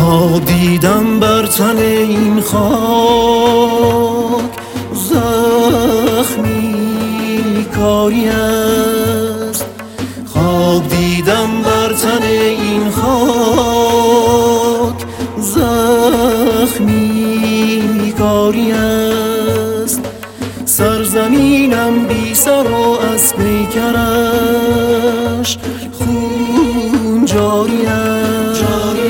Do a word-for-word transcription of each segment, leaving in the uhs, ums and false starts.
خواب دیدم بر تن این خاک، زخمی کاری است. خواب دیدم بر تن این خاک، زخمی کاری است. سرزمینم بی سر و از پیکرش خون جاری است.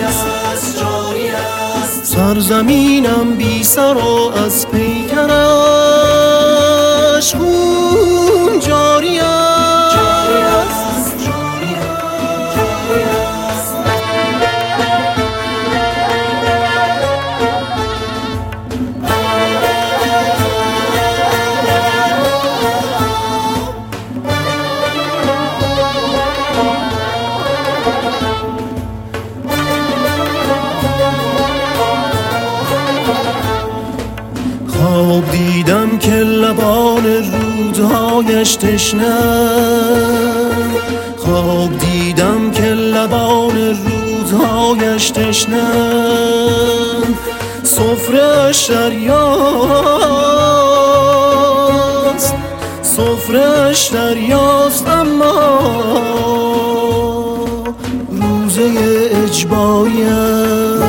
سرزمینم بی سر و از پیکرش خون جاری است. خواب دیدم که لبان رودهایش تشنه، خواب دیدم که لبان رودهایش تشنه، سفره‌اش دریاست، سفره‌اش دریاست، اما روزه اجباری است.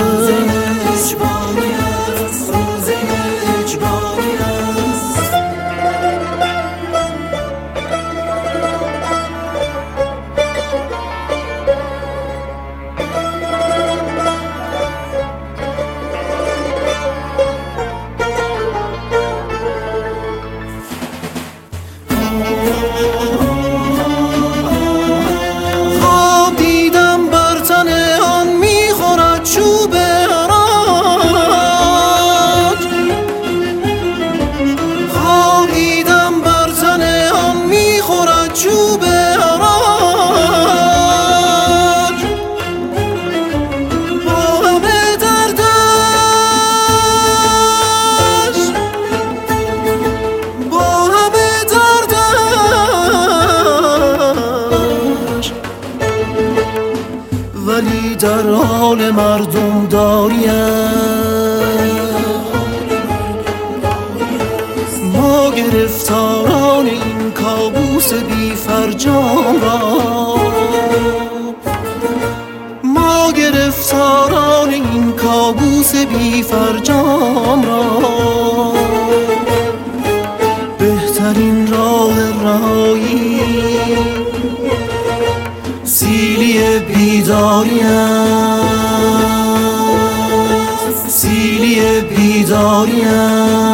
خواب دیدم بر تن آن میخورد چوب حراج، خواب دیدم بر تن آن میخورد چوب حراج. با همه دردش، با همه دردش، ولی در حال مردم داری است. ما گرفتاران این کابوس بی فرجام را، ما گرفتاران این کابوس بی فرجام را، بهترین راه رهایی سیلی بیداری است، سیلی بیداری است.